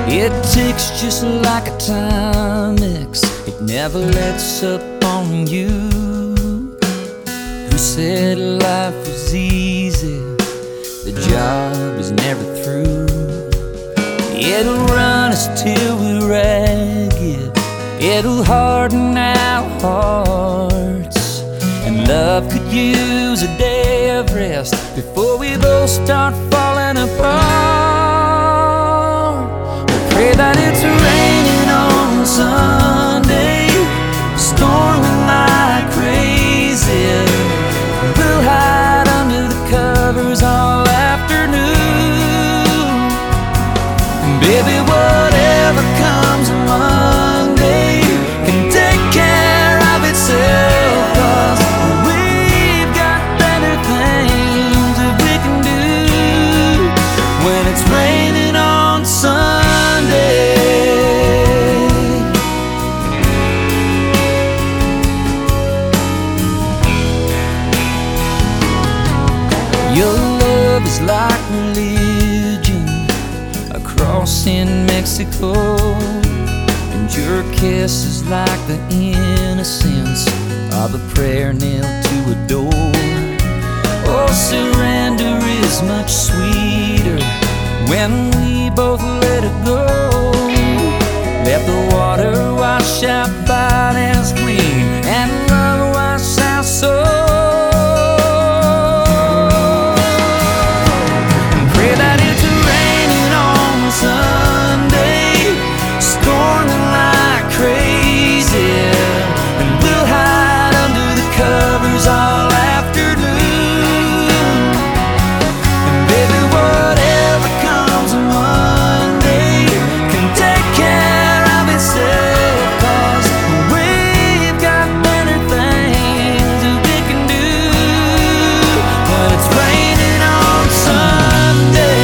It ticks just like a Timex, it never lets up on you. Who said life was easy? The job is never through. It'll run us till we're ragged, it'll harden our hearts, and love could use a day of rest before we both start falling apart. We pray that it's raining on Sunday, storming like crazy. We'll hide under the covers all afternoon. And baby, whatever comes Monday can take care of itself, 'cause we've got better things that we can do when it's raining on Sunday. Your love is like religion across in Mexico, and your kiss is like the innocence of a prayer nailed to a door. Oh, surrender is much sweeter when we both let it go. Let the water wash our bodies clean and love wash our souls. All afternoon. And baby, whatever comes Monday can take care of itself, 'cause we've got better things that we can do when it's raining on Sunday.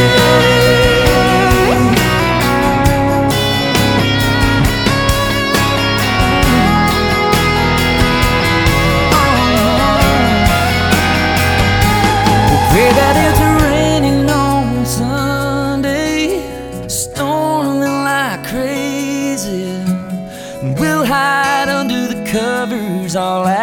Pray that it's raining on Sunday, storming like crazy. We'll hide under the covers all